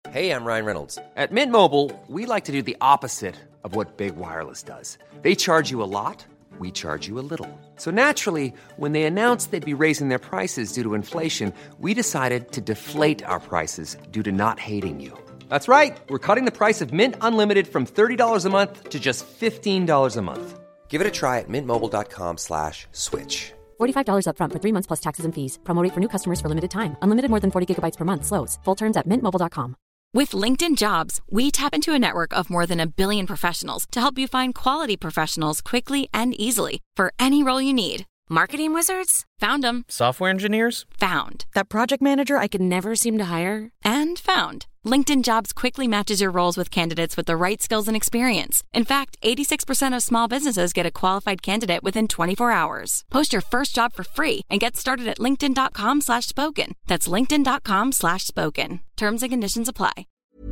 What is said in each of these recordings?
Hey, I'm Ryan Reynolds. At Mint Mobile, we like to do the opposite of what Big Wireless does. They charge you a lot, we charge you a little. So naturally, when they announced they'd be raising their prices due to inflation, we decided to deflate our prices due to not hating you. That's right. We're cutting the price of Mint Unlimited from $30 a month to just $15 a month. Give it a try at mintmobile.com/switch. $45 up front for 3 months plus taxes and fees. Promo rate for new customers for limited time. Unlimited more than 40 gigabytes per month. Slows full terms at mintmobile.com. With LinkedIn Jobs, we tap into a network of more than 1 billion professionals to help you find quality professionals quickly and easily for any role you need. Marketing wizards? Found them. Software engineers? Found. That project manager I could never seem to hire? And found. LinkedIn Jobs quickly matches your roles with candidates with the right skills and experience. In fact, 86% of small businesses get a qualified candidate within 24 hours. Post your first job for free and get started at linkedin.com/spoken. That's linkedin.com/spoken. Terms and conditions apply.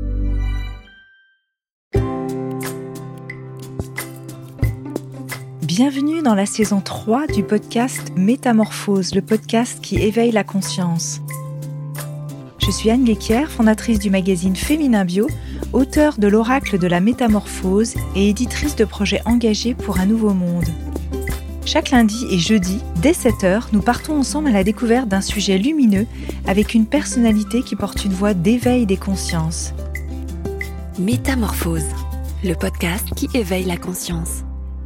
Bienvenue dans la saison 3 du podcast Métamorphose, le podcast qui éveille la conscience. Je suis Anne Guéquière, fondatrice du magazine Féminin Bio, auteure de l'Oracle de la Métamorphose et éditrice de projets engagés pour un nouveau monde. Chaque lundi et jeudi, dès 7h, nous partons ensemble à la découverte d'un sujet lumineux avec une personnalité qui porte une voix d'éveil des consciences. Métamorphose, le podcast qui éveille la conscience.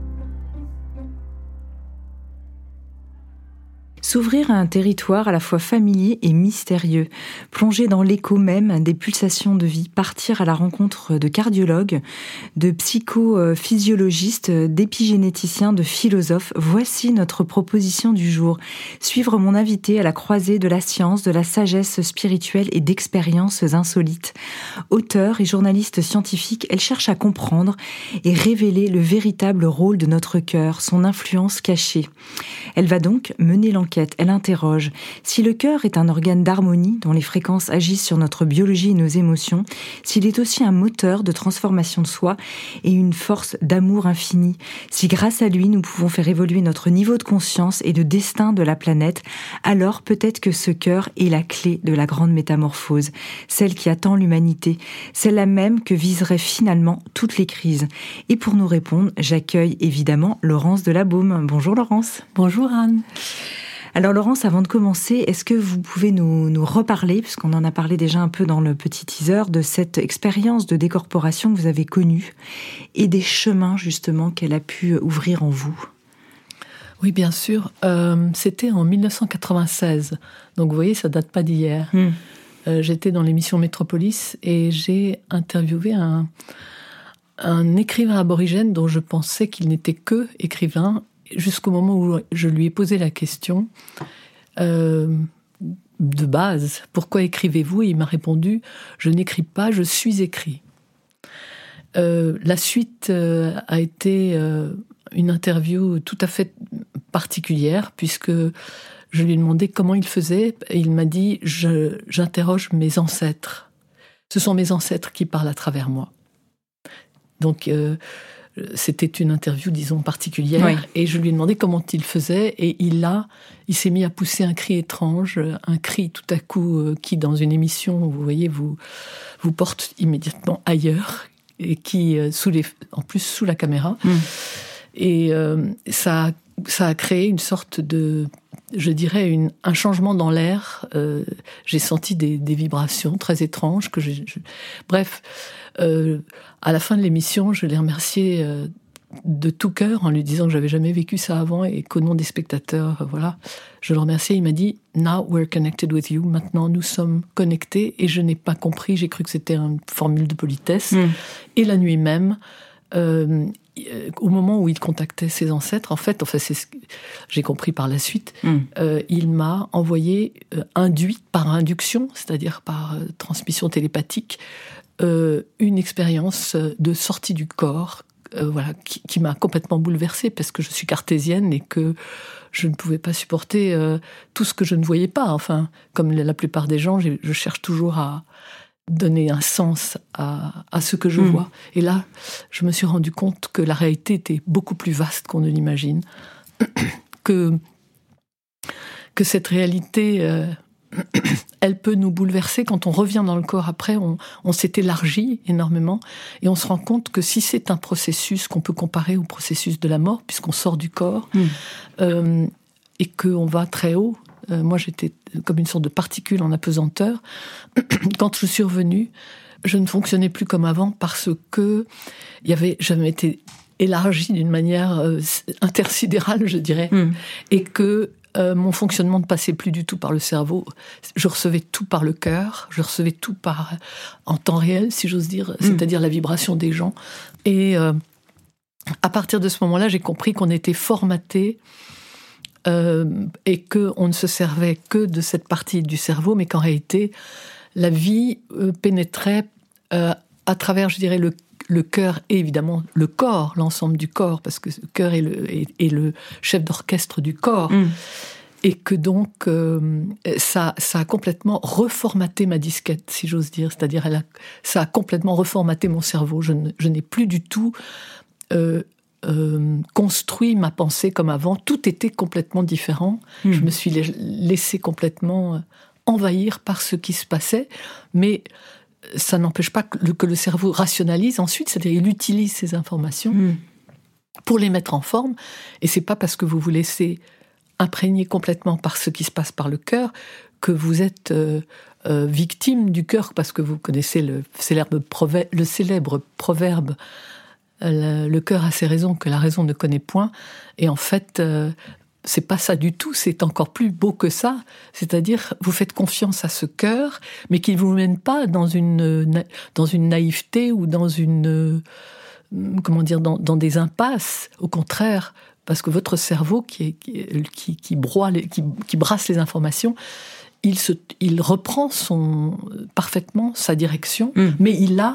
S'ouvrir à un territoire à la fois familier et mystérieux, plonger dans l'écho même des pulsations de vie, partir à la rencontre de cardiologues, de psychophysiologistes, d'épigénéticiens, de philosophes, voici notre proposition du jour. Suivre mon invité à la croisée de la science, de la sagesse spirituelle et d'expériences insolites. Auteure et journaliste scientifique, elle cherche à comprendre et révéler le véritable rôle de notre cœur, son influence cachée. Elle va donc mener l'enquête. Elle interroge. Si le cœur est un organe d'harmonie dont les fréquences agissent sur notre biologie et nos émotions, s'il est aussi un moteur de transformation de soi et une force d'amour infini, si grâce à lui nous pouvons faire évoluer notre niveau de conscience et de destin de la planète, alors peut-être que ce cœur est la clé de la grande métamorphose, celle qui attend l'humanité, celle-là même que viseraient finalement toutes les crises. Et pour nous répondre, j'accueille évidemment Laurence Delabaume. Bonjour Laurence. Bonjour Anne. Alors Laurence, avant de commencer, est-ce que vous pouvez nous reparler, puisqu'on en a parlé déjà un peu dans le petit teaser, de cette expérience de décorporation que vous avez connue et des chemins justement qu'elle a pu ouvrir en vous? Oui, bien sûr. C'était en 1996. Donc vous voyez, ça date pas d'hier. J'étais dans l'émission Métropolis et j'ai interviewé un écrivain aborigène dont je pensais qu'il n'était que écrivain, jusqu'au moment où je lui ai posé la question de base, pourquoi écrivez-vous? Et il m'a répondu, je n'écris pas, je suis écrit. La suite a été une interview tout à fait particulière, puisque je lui ai demandé comment il faisait, et il m'a dit, j'interroge mes ancêtres. Ce sont mes ancêtres qui parlent à travers moi. Donc, c'était une interview, disons, particulière. Oui. Et je lui ai demandé comment il faisait. Et il s'est mis à pousser un cri étrange, un cri tout à coup qui, dans une émission, vous voyez, vous porte immédiatement ailleurs. Et qui, en plus, sous la caméra. Et ça a créé une sorte de, je dirais, un changement dans l'air. J'ai senti des vibrations très étranges. Bref, à la fin de l'émission, je l'ai remercié de tout cœur en lui disant que j'avais jamais vécu ça avant et qu'au nom des spectateurs, voilà, je le remerciais. Il m'a dit « Now we're connected with you ». Maintenant, nous sommes connectés. Et je n'ai pas compris. J'ai cru que c'était une formule de politesse. Et la nuit même, au moment où il contactait ses ancêtres, en fait, c'est ce que j'ai compris par la suite, il m'a envoyé, induite par induction, c'est-à-dire par transmission télépathique, une expérience de sortie du corps, qui m'a complètement bouleversée, parce que je suis cartésienne et que je ne pouvais pas supporter tout ce que je ne voyais pas. Enfin, comme la plupart des gens, je cherche toujours à donner un sens à ce que je vois. Et là, je me suis rendu compte que la réalité était beaucoup plus vaste qu'on ne l'imagine, que cette réalité elle peut nous bouleverser. Quand on revient dans le corps après, on s'est élargi énormément et on se rend compte que si c'est un processus qu'on peut comparer au processus de la mort, puisqu'on sort du corps et qu'on va très haut, moi j'étais comme une sorte de particule en apesanteur, quand je suis revenue, je ne fonctionnais plus comme avant parce que j'avais été élargie d'une manière intersidérale, je dirais, et que mon fonctionnement ne passait plus du tout par le cerveau. Je recevais tout par le cœur, je recevais tout en temps réel, si j'ose dire, c'est-à-dire la vibration des gens. Et à partir de ce moment-là, j'ai compris qu'on était formaté et qu'on ne se servait que de cette partie du cerveau, mais qu'en réalité, la vie pénétrait à travers, je dirais, le cœur et évidemment le corps, l'ensemble du corps, parce que le cœur est le chef d'orchestre du corps. Et que donc, ça a complètement reformaté ma disquette, si j'ose dire. C'est-à-dire, ça a complètement reformaté mon cerveau. Je n'ai plus du tout construit ma pensée comme avant. Tout était complètement différent. Je me suis laissé complètement envahir par ce qui se passait, mais ça n'empêche pas que le cerveau rationalise ensuite, c'est-à-dire il utilise ces informations pour les mettre en forme, et c'est pas parce que vous vous laissez imprégner complètement par ce qui se passe par le cœur que vous êtes victime du cœur, parce que vous connaissez le célèbre proverbe le cœur a ses raisons que la raison ne connaît point, et en fait c'est pas ça du tout, c'est encore plus beau que ça. C'est-à-dire, vous faites confiance à ce cœur, mais qu'il vous mène pas dans une naïveté ou dans dans des impasses. Au contraire, parce que votre cerveau qui brasse les informations, il reprend parfaitement sa direction, mais il a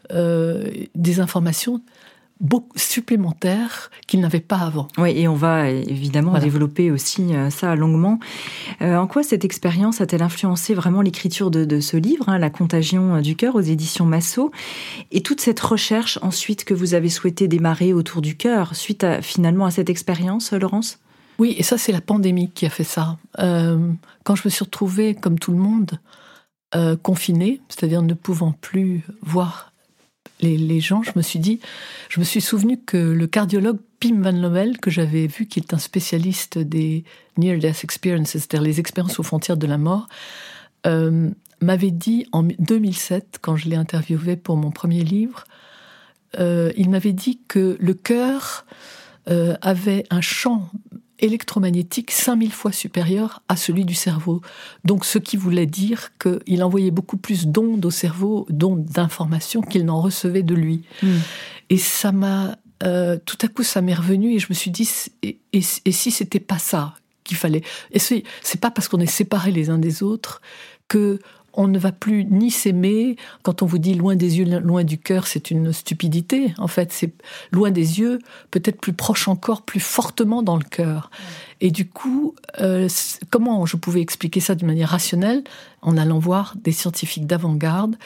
des informations beaucoup supplémentaires qu'il n'avait pas avant. Oui, et on va évidemment développer aussi ça longuement. En quoi cette expérience a-t-elle influencé vraiment l'écriture de ce livre, La contagion du cœur, aux éditions Massot, et toute cette recherche ensuite que vous avez souhaité démarrer autour du cœur, suite finalement à cette expérience, Laurence ? Oui, et ça c'est la pandémie qui a fait ça. Quand je me suis retrouvée, comme tout le monde, confinée, c'est-à-dire ne pouvant plus voir les gens, je me suis souvenu que le cardiologue Pim Van Lommel, que j'avais vu, qui est un spécialiste des near-death experiences, c'est-à-dire les expériences aux frontières de la mort, m'avait dit en 2007, quand je l'ai interviewé pour mon premier livre, il m'avait dit que le cœur avait un champ électromagnétique 5000 fois supérieur à celui du cerveau. Donc, ce qui voulait dire qu'il envoyait beaucoup plus d'ondes au cerveau, d'ondes d'informations, qu'il n'en recevait de lui. Et ça m'a... tout à coup, ça m'est revenu et je me suis dit, et si c'était pas ça qu'il fallait... Et c'est pas parce qu'on est séparés les uns des autres que on ne va plus ni s'aimer. Quand on vous dit loin des yeux, loin du cœur, c'est une stupidité. En fait, c'est loin des yeux, peut-être plus proche encore, plus fortement dans le cœur. Et du coup, comment je pouvais expliquer ça d'une manière rationnelle ? En allant voir des scientifiques d'avant-garde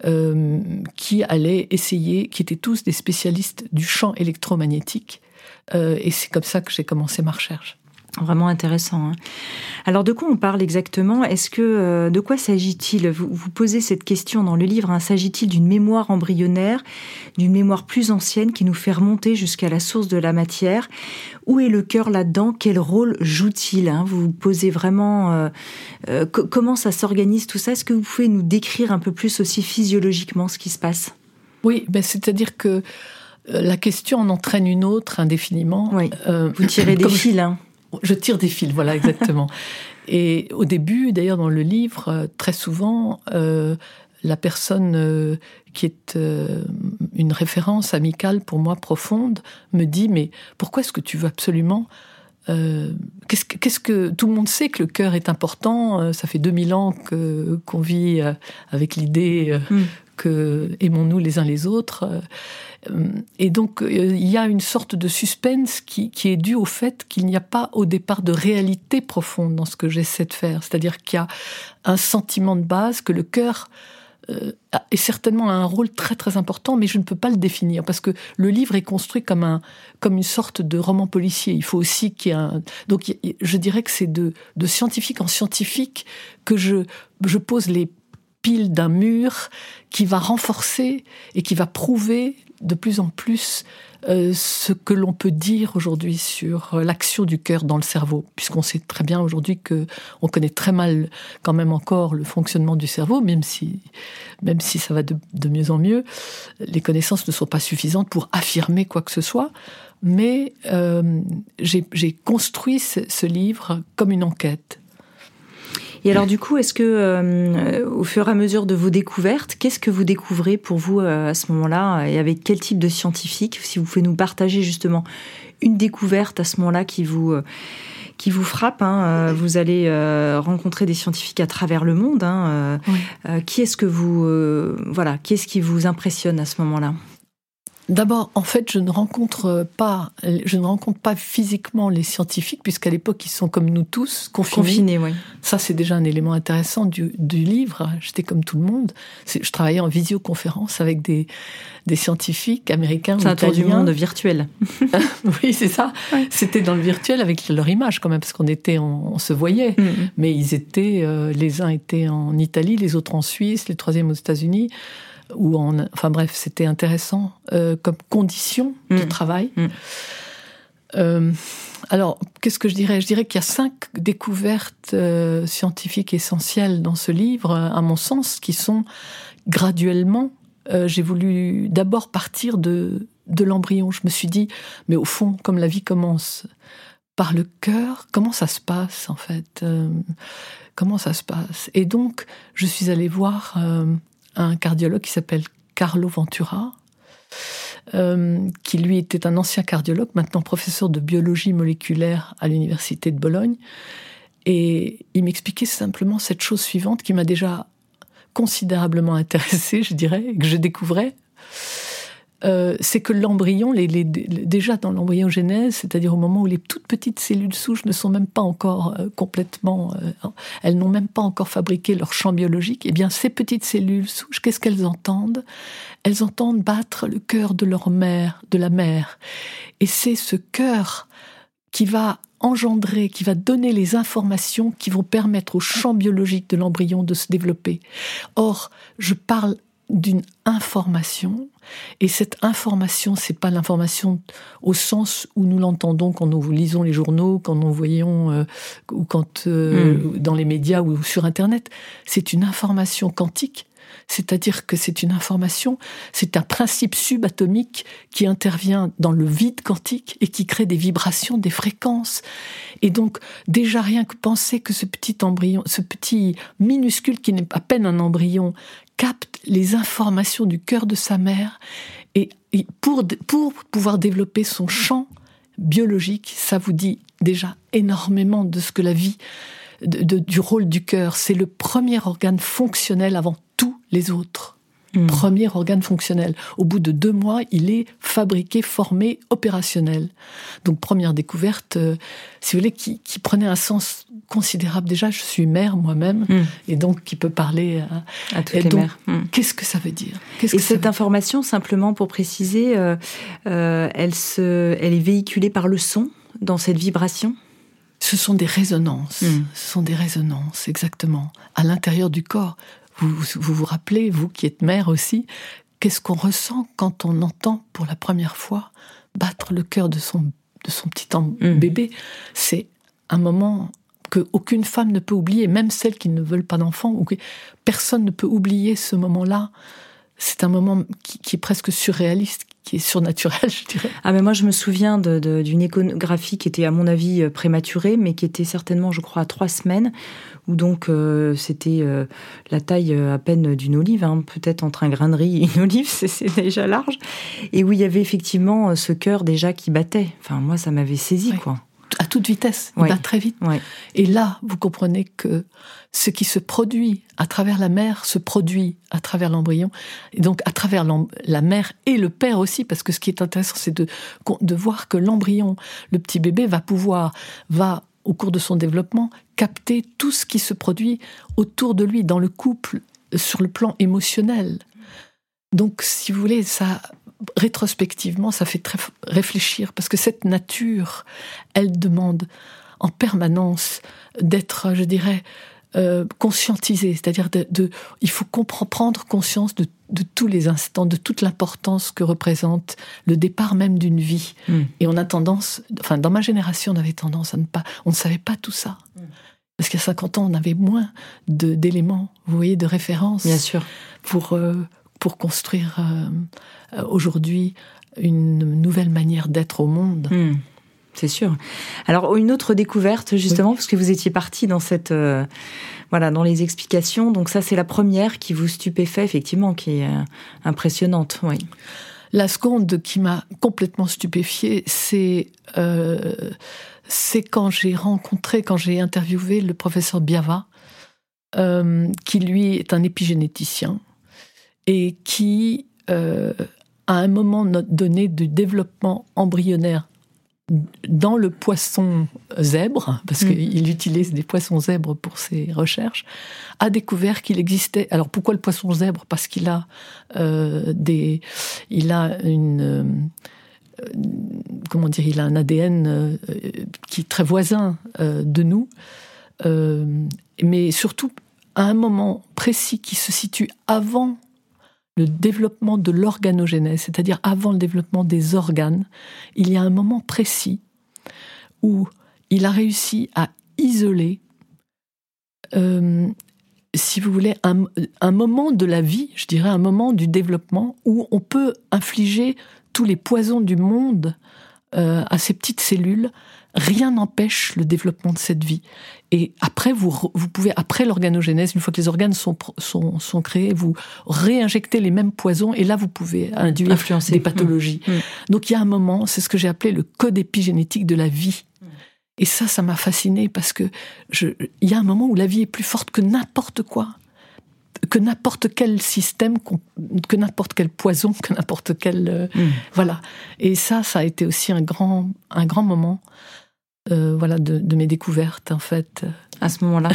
qui allaient essayer, qui étaient tous des spécialistes du champ électromagnétique. Et c'est comme ça que j'ai commencé ma recherche. Vraiment intéressant. Alors, de quoi on parle exactement ? De quoi s'agit-il ? Vous posez cette question dans le livre. S'agit-il d'une mémoire embryonnaire, d'une mémoire plus ancienne qui nous fait remonter jusqu'à la source de la matière ? Où est le cœur là-dedans ? Quel rôle joue-t-il ? Vous posez vraiment comment ça s'organise tout ça ? Est-ce que vous pouvez nous décrire un peu plus aussi physiologiquement ce qui se passe ? Oui, c'est-à-dire que la question en entraîne une autre indéfiniment. Oui. Vous tirez des fils, Je tire des fils, voilà, exactement. Et au début, d'ailleurs, dans le livre, très souvent, la personne qui est une référence amicale pour moi profonde me dit « Mais pourquoi est-ce que tu veux absolument qu'est-ce que tout le monde sait que le cœur est important. Ça fait 2000 ans qu'on vit avec l'idée que aimons-nous les uns les autres. Et donc, il y a une sorte de suspense qui est dû au fait qu'il n'y a pas au départ de réalité profonde dans ce que j'essaie de faire. C'est-à-dire qu'il y a un sentiment de base que le cœur et certainement a un rôle très très important, mais je ne peux pas le définir parce que le livre est construit comme une sorte de roman policier. Il faut aussi qu'il y ait donc je dirais que c'est de scientifique en scientifique que je pose les piles d'un mur qui va renforcer et qui va prouver de plus en plus ce que l'on peut dire aujourd'hui sur l'action du cœur dans le cerveau, puisqu'on sait très bien aujourd'hui que on connaît très mal quand même encore le fonctionnement du cerveau, même si ça va de mieux en mieux, les connaissances ne sont pas suffisantes pour affirmer quoi que ce soit, mais j'ai construit ce livre comme une enquête. Et alors du coup, est-ce que, au fur et à mesure de vos découvertes, qu'est-ce que vous découvrez pour vous à ce moment-là, et avec quel type de scientifique? Si vous pouvez nous partager justement une découverte à ce moment-là qui vous frappe, hein, vous allez rencontrer des scientifiques à travers le monde. Hein, oui. Qui est-ce qui vous impressionne à ce moment-là? D'abord, en fait, je ne rencontre pas physiquement les scientifiques, puisqu'à l'époque, ils sont comme nous tous, confinés. Oui. Ça, c'est déjà un élément intéressant du livre. J'étais comme tout le monde. Je travaillais en visioconférence avec des scientifiques américains ou italiens. C'est un tour du monde virtuel. Oui, c'est ça. Ouais. C'était dans le virtuel avec leur image quand même, parce on se voyait. Mm-hmm. Mais ils étaient, les uns étaient en Italie, les autres en Suisse, les troisièmes aux États-Unis. Enfin bref, c'était intéressant comme condition de travail. Alors, qu'est-ce que je dirais? Je dirais qu'il y a 5 découvertes scientifiques essentielles dans ce livre, à mon sens, qui sont graduellement... j'ai voulu d'abord partir de l'embryon. Je me suis dit, mais au fond, comme la vie commence par le cœur, comment ça se passe en fait? Comment ça se passe? Et donc, je suis allée voir... un cardiologue qui s'appelle Carlo Ventura, qui lui était un ancien cardiologue, maintenant professeur de biologie moléculaire à l'université de Bologne. Et il m'expliquait simplement cette chose suivante qui m'a déjà considérablement intéressée, je dirais, et que je découvrais. C'est que l'embryon, déjà dans l'embryogénèse, c'est-à-dire au moment où les toutes petites cellules souches ne sont même pas encore complètement... elles n'ont même pas encore fabriqué leur champ biologique, eh bien ces petites cellules souches, qu'est-ce qu'elles entendent? Elles entendent battre le cœur de leur mère, de la mère. Et c'est ce cœur qui va engendrer, qui va donner les informations qui vont permettre au champ biologique de l'embryon de se développer. Or, je parle d'une information, et cette information, c'est pas l'information au sens où nous l'entendons quand nous lisons les journaux, quand nous voyons ou quand dans les médias ou sur Internet. C'est une information quantique, c'est-à-dire que c'est une information, c'est un principe subatomique qui intervient dans le vide quantique et qui crée des vibrations, des fréquences. Et donc, déjà rien que penser que ce petit embryon, ce petit minuscule qui n'est à peine un embryon, capte les informations du cœur de sa mère et pour pouvoir développer son champ biologique, ça vous dit déjà énormément de ce que la vie, du rôle du cœur. C'est le premier organe fonctionnel avant tous les autres. Premier organe fonctionnel. Au bout de 2 mois, il est fabriqué, formé, opérationnel. Donc première découverte, si vous voulez, qui prenait un sens considérable. Déjà, je suis mère moi-même, et donc qui peut parler à toutes les mères. Qu'est-ce que ça veut dire? Et cette information, simplement pour préciser, elle est véhiculée par le son, dans cette vibration? Ce sont des résonances. Ce sont des résonances, exactement. À l'intérieur du corps. Vous rappelez, vous qui êtes mère aussi, qu'est-ce qu'on ressent quand on entend pour la première fois battre le cœur de son petit bébé? C'est un moment que aucune femme ne peut oublier, même celles qui ne veulent pas d'enfants, ou que personne ne peut oublier ce moment-là. C'est un moment qui est presque surréaliste, qui est surnaturel, je dirais. Ah, mais moi, je me souviens d'une échographie qui était, à mon avis, prématurée, mais qui était certainement, je crois, à 3 semaines, où donc c'était la taille à peine d'une olive, hein, peut-être entre un grain de riz et une olive, c'est déjà large, et où il y avait effectivement ce cœur déjà qui battait. Enfin, moi, ça m'avait saisi, quoi. À toute vitesse, il bat très vite. Ouais. Et là, vous comprenez que ce qui se produit à travers la mère se produit à travers l'embryon, et donc à travers la mère et le père aussi, parce que ce qui est intéressant, c'est de voir que l'embryon, le petit bébé, va au cours de son développement, capter tout ce qui se produit autour de lui, dans le couple sur le plan émotionnel. Donc, si vous voulez, ça, rétrospectivement, ça fait très réfléchir, parce que cette nature, elle demande en permanence d'être, je dirais, conscientisée, c'est-à-dire il faut prendre conscience de tous les instants, de toute l'importance que représente le départ même d'une vie. Et on a tendance, enfin, dans ma génération, on avait tendance on ne savait pas tout ça. Parce qu'il y a 50 ans, on avait moins d'éléments, vous voyez, de références. Bien sûr. Pour construire aujourd'hui une nouvelle manière d'être au monde. C'est sûr. Alors, une autre découverte, justement, parce que vous étiez partie dans dans les explications. Donc ça, c'est la première qui vous stupéfait, effectivement, qui est impressionnante. Oui. La seconde qui m'a complètement stupéfiée, c'est quand j'ai interviewé le professeur Biava, qui lui est un épigénéticien, et qui, à un moment donné du développement embryonnaire dans le poisson zèbre, parce qu'il utilise des poissons zèbres pour ses recherches, a découvert qu'il existait... Alors pourquoi le poisson zèbre ? Parce qu'il a il a il a un ADN qui est très voisin de nous, mais surtout à un moment précis qui se situe avant le développement de l'organogénèse, c'est-à-dire avant le développement des organes. Il y a un moment précis où il a réussi à isoler, si vous voulez, un moment de la vie, je dirais un moment du développement, où on peut infliger tous les poisons du monde à ces petites cellules. Rien n'empêche le développement de cette vie. Et après, vous pouvez, après l'organogénèse, une fois que les organes sont créés, vous réinjectez les mêmes poisons, et là, vous pouvez induire des pathologies. Donc, il y a un moment, c'est ce que j'ai appelé le code épigénétique de la vie. Et ça m'a fascinée, parce que il y a un moment où la vie est plus forte que n'importe quoi, que n'importe quel système, que n'importe quel poison, que n'importe quel... Voilà. Et ça a été aussi un grand moment de mes découvertes, en fait. À ce moment-là.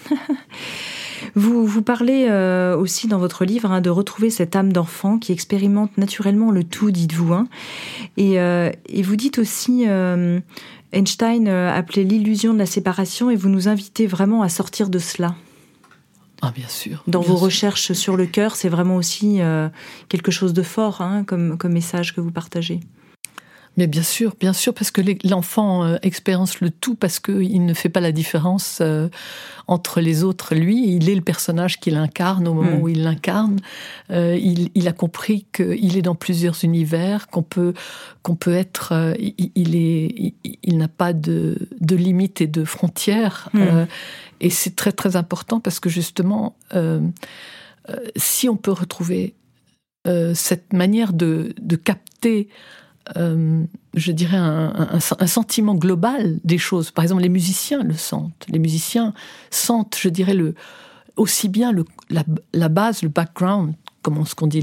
Vous parlez aussi dans votre livre de retrouver cette âme d'enfant qui expérimente naturellement le tout, dites-vous. Et vous dites aussi, Einstein appelait l'illusion de la séparation, et vous nous invitez vraiment à sortir de cela. Ah, bien sûr. Dans vos recherches sur le cœur, c'est vraiment aussi quelque chose de fort, comme message que vous partagez. Mais bien sûr, parce que l'enfant expérience le tout, parce qu'il ne fait pas la différence entre les autres. Lui, il est le personnage qu'il incarne au moment où il l'incarne. Il a compris qu'il est dans plusieurs univers, qu'on peut être... il n'a pas de limites et de frontières. Et c'est très, très important, parce que justement, si on peut retrouver cette manière de capter... je dirais un sentiment global des choses. Par exemple, les musiciens le sentent. Les musiciens sentent, je dirais, aussi bien la base, le background, comment ce qu'on dit,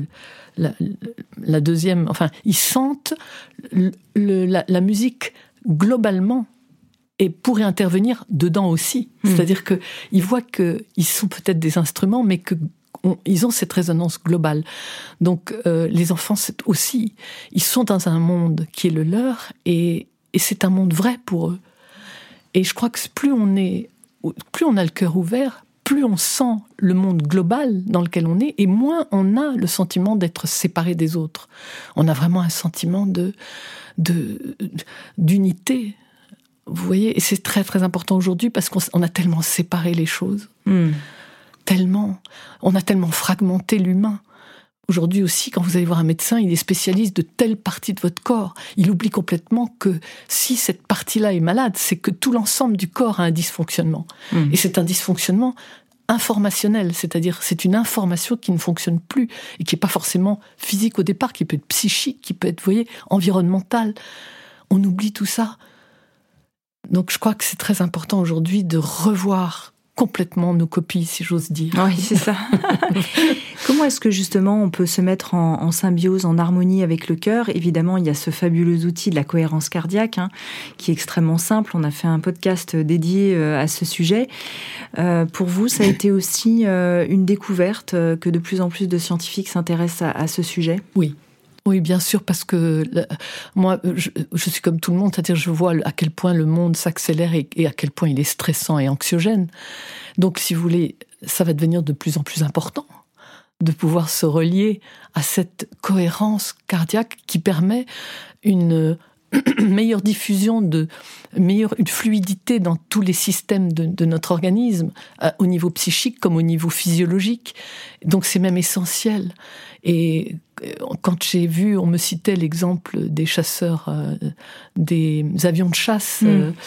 la deuxième... Enfin, ils sentent la musique globalement, et pourraient intervenir dedans aussi. C'est-à-dire qu'ils voient qu'ils sont peut-être des instruments, mais ils ont cette résonance globale. Donc, les enfants, c'est aussi... Ils sont dans un monde qui est le leur, et c'est un monde vrai pour eux. Et je crois que plus on a le cœur ouvert, plus on sent le monde global dans lequel on est, et moins on a le sentiment d'être séparé des autres. On a vraiment un sentiment d'unité. Vous voyez, et c'est très, très important aujourd'hui, parce qu'on a tellement séparé les choses. On a tellement fragmenté l'humain. Aujourd'hui aussi, quand vous allez voir un médecin, il est spécialiste de telle partie de votre corps. Il oublie complètement que si cette partie-là est malade, c'est que tout l'ensemble du corps a un dysfonctionnement. Et c'est un dysfonctionnement informationnel, c'est-à-dire c'est une information qui ne fonctionne plus, et qui n'est pas forcément physique au départ, qui peut être psychique, qui peut être, vous voyez, environnementale. On oublie tout ça. Donc je crois que c'est très important aujourd'hui de revoir complètement nos copies, si j'ose dire. Oui, c'est ça. Comment est-ce que justement on peut se mettre en symbiose, en harmonie avec le cœur ? Évidemment, il y a ce fabuleux outil de la cohérence cardiaque, qui est extrêmement simple. On a fait un podcast dédié à ce sujet. Pour vous, ça a été aussi une découverte que de plus en plus de scientifiques s'intéressent à ce sujet ? Oui, bien sûr, parce que moi, je suis comme tout le monde, c'est-à-dire je vois à quel point le monde s'accélère et à quel point il est stressant et anxiogène. Donc, si vous voulez, ça va devenir de plus en plus important de pouvoir se relier à cette cohérence cardiaque qui permet une meilleure diffusion, une fluidité dans tous les systèmes de notre organisme, au niveau psychique comme au niveau physiologique. Donc c'est même essentiel. Et quand j'ai vu, on me citait l'exemple des chasseurs, des avions de chasse,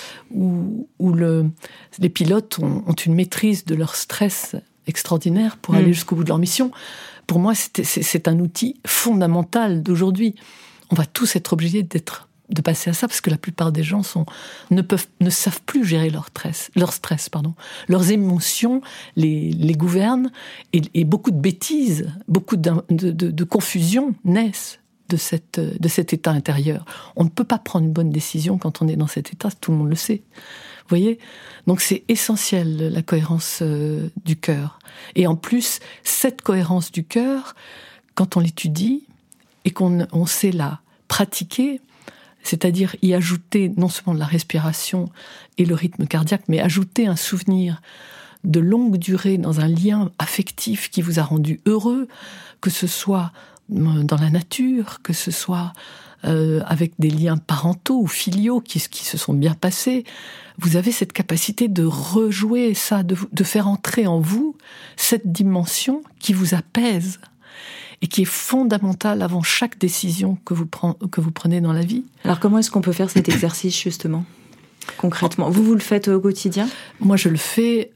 où les pilotes ont une maîtrise de leur stress extraordinaire pour aller jusqu'au bout de leur mission. Pour moi, c'est un outil fondamental d'aujourd'hui. On va tous être obligés de passer à ça, parce que la plupart des gens ne savent plus gérer leur stress. Leurs émotions les gouvernent, et beaucoup de bêtises, beaucoup de confusion naissent de cet état intérieur. On ne peut pas prendre une bonne décision quand on est dans cet état, tout le monde le sait. Vous voyez ? Donc c'est essentiel, la cohérence du cœur. Et en plus, cette cohérence du cœur, quand on l'étudie et qu'on sait la pratiquer, c'est-à-dire y ajouter non seulement de la respiration et le rythme cardiaque, mais ajouter un souvenir de longue durée dans un lien affectif qui vous a rendu heureux, que ce soit dans la nature, que ce soit avec des liens parentaux ou filiaux qui se sont bien passés. Vous avez cette capacité de rejouer ça, de faire entrer en vous cette dimension qui vous apaise et qui est fondamentale avant chaque décision que vous prenez dans la vie. Alors comment est-ce qu'on peut faire cet exercice justement, concrètement ? Vous le faites au quotidien ? Moi je le fais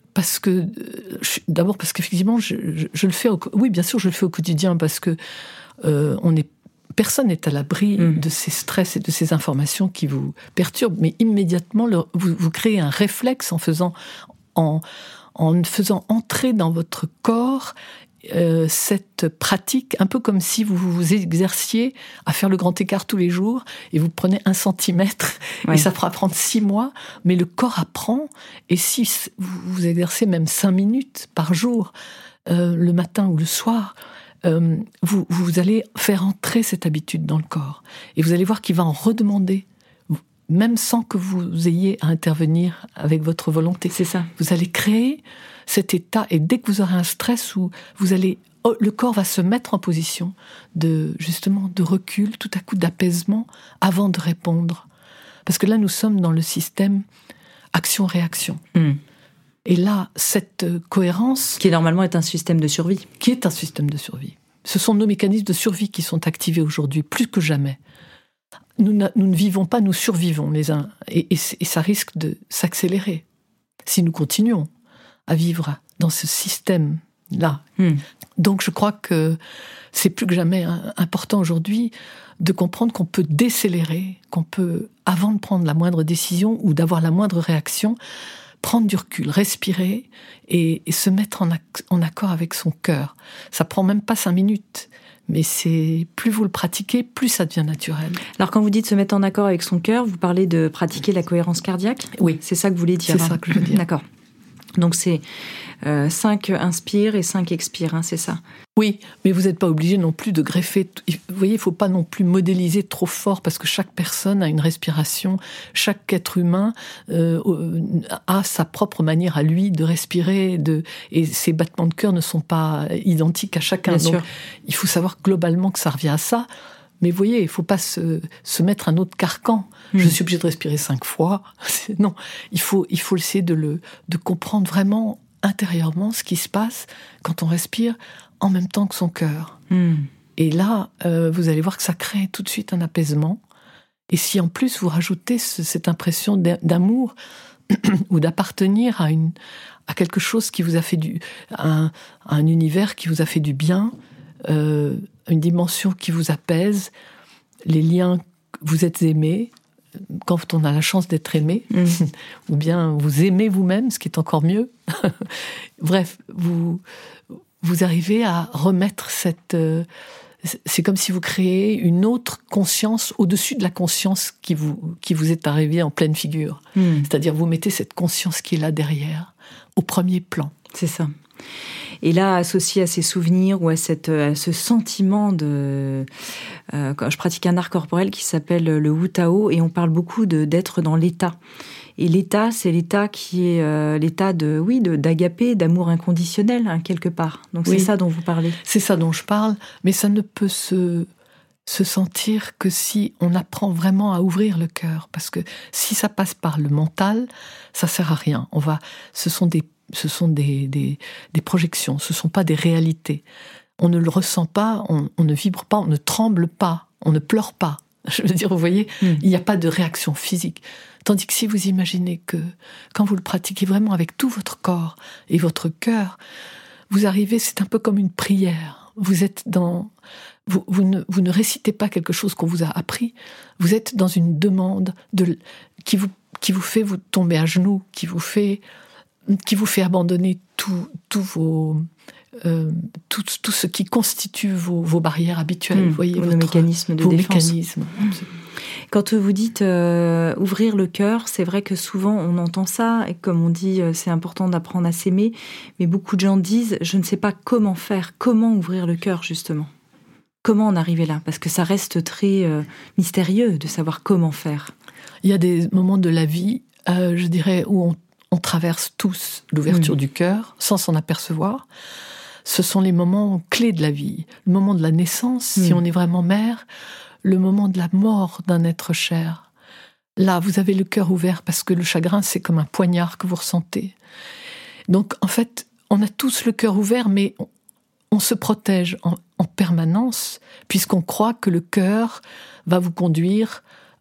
d'abord parce qu'effectivement je le fais oui, bien sûr je le fais au quotidien, parce que personne n'est à l'abri de ces stress et de ces informations qui vous perturbent, mais immédiatement vous créez un réflexe en faisant entrer dans votre corps cette pratique, un peu comme si vous vous exerciez à faire le grand écart tous les jours, et vous prenez 1 centimètre, et ça fera prendre 6 mois, mais le corps apprend, et si vous exercez même 5 minutes par jour, le matin ou le soir, vous allez faire entrer cette habitude dans le corps, et vous allez voir qu'il va en redemander, même sans que vous ayez à intervenir avec votre volonté. C'est ça. Vous allez créer cet état, et dès que vous aurez un stress où le corps va se mettre en position de recul, tout à coup d'apaisement, avant de répondre. Parce que là, nous sommes dans le système action-réaction. Et là, cette cohérence... Qui normalement est un système de survie. Qui est un système de survie. Ce sont nos mécanismes de survie qui sont activés aujourd'hui, plus que jamais. Nous ne vivons pas, nous survivons les uns. Et ça risque de s'accélérer si nous continuons à vivre dans ce système-là. Donc je crois que c'est plus que jamais important aujourd'hui de comprendre qu'on peut décélérer, qu'on peut, avant de prendre la moindre décision ou d'avoir la moindre réaction, prendre du recul, respirer et se mettre en accord avec son cœur. Ça prend même pas 5 minutes. Mais plus vous le pratiquez, plus ça devient naturel. Alors quand vous dites se mettre en accord avec son cœur, vous parlez de pratiquer la cohérence cardiaque ? Oui. C'est ça que vous voulez dire ? C'est ça que je veux dire. D'accord. Donc c'est 5 inspire et 5 expire, c'est ça ? Oui, mais vous n'êtes pas obligé non plus de greffer. Vous voyez, il ne faut pas non plus modéliser trop fort, parce que chaque personne a une respiration, chaque être humain a sa propre manière à lui de respirer, et ses battements de cœur ne sont pas identiques à chacun. Bien Donc, sûr. Il faut savoir globalement que ça revient à ça. Mais vous voyez, il ne faut pas se mettre un autre carcan. Je suis obligée de respirer 5 fois. Non, il faut essayer de comprendre vraiment intérieurement ce qui se passe quand on respire en même temps que son cœur. Et là, vous allez voir que ça crée tout de suite un apaisement. Et si en plus vous rajoutez cette impression d'amour ou d'appartenir à quelque chose qui vous a fait à un univers qui vous a fait du bien, une dimension qui vous apaise, les liens, vous êtes aimé, quand on a la chance d'être aimé, ou bien vous aimez vous-même, ce qui est encore mieux, Bref, vous arrivez à remettre cette... c'est comme si vous créez une autre conscience au-dessus de la conscience qui vous est arrivée en pleine figure. C'est-à-dire, vous mettez cette conscience qui est là derrière, au premier plan. C'est ça. Et là, associé à ces souvenirs ou à ce sentiment quand je pratique un art corporel qui s'appelle le Wu Tao, et on parle beaucoup d'être dans l'état. Et l'état, c'est l'état qui est l'état d'agapé, d'amour inconditionnel, hein, quelque part. Donc c'est ça dont vous parlez. C'est ça dont je parle, mais ça ne peut se sentir que si on apprend vraiment à ouvrir le cœur. Parce que si ça passe par le mental, ça sert à rien. Ce sont des projections, ce ne sont pas des réalités. On ne le ressent pas, on ne vibre pas, on ne tremble pas, on ne pleure pas. Je veux dire, vous voyez, il n'y a pas de réaction physique. Tandis que si vous imaginez que, quand vous le pratiquez vraiment avec tout votre corps et votre cœur, vous arrivez, c'est un peu comme une prière. Vous êtes dans... Vous ne récitez pas quelque chose qu'on vous a appris, vous êtes dans une demande qui vous fait vous tomber à genoux, qui vous fait abandonner tout ce qui constitue vos barrières habituelles, vous voyez, vos mécanismes de défense. Mécanismes. Quand vous dites ouvrir le cœur, c'est vrai que souvent on entend ça, et comme on dit, c'est important d'apprendre à s'aimer, mais beaucoup de gens disent, je ne sais pas comment faire, comment ouvrir le cœur justement. Comment en arriver là ? Parce que ça reste très mystérieux de savoir comment faire. Il y a des moments de la vie, je dirais, où on traverse tous l'ouverture du cœur sans s'en apercevoir. Ce sont les moments clés de la vie. Le moment de la naissance, si on est vraiment mère, le moment de la mort d'un être cher. Là, vous avez le cœur ouvert parce que le chagrin, c'est comme un poignard que vous ressentez. Donc, en fait, on a tous le cœur ouvert, mais on se protège en permanence, puisqu'on croit que le cœur va vous conduire